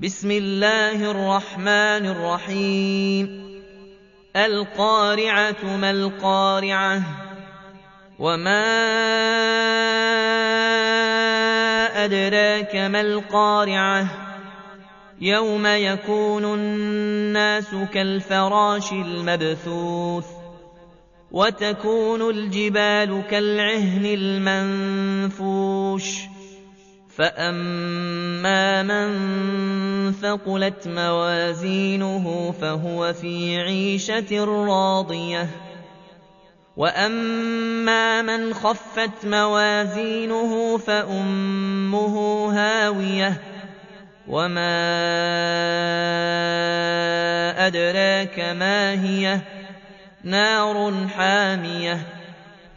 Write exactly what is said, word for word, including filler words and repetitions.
بسم الله الرحمن الرحيم القارعة ما القارعة وما أدراك ما القارعة يوم يكون الناس كالفراش المبثوث وتكون الجبال كالعهن المنفوش فأما من ثقلت موازينه فهو في عيشة راضية وأما من خفت موازينه فأمه هاوية وما أدراك ما هي نار حامية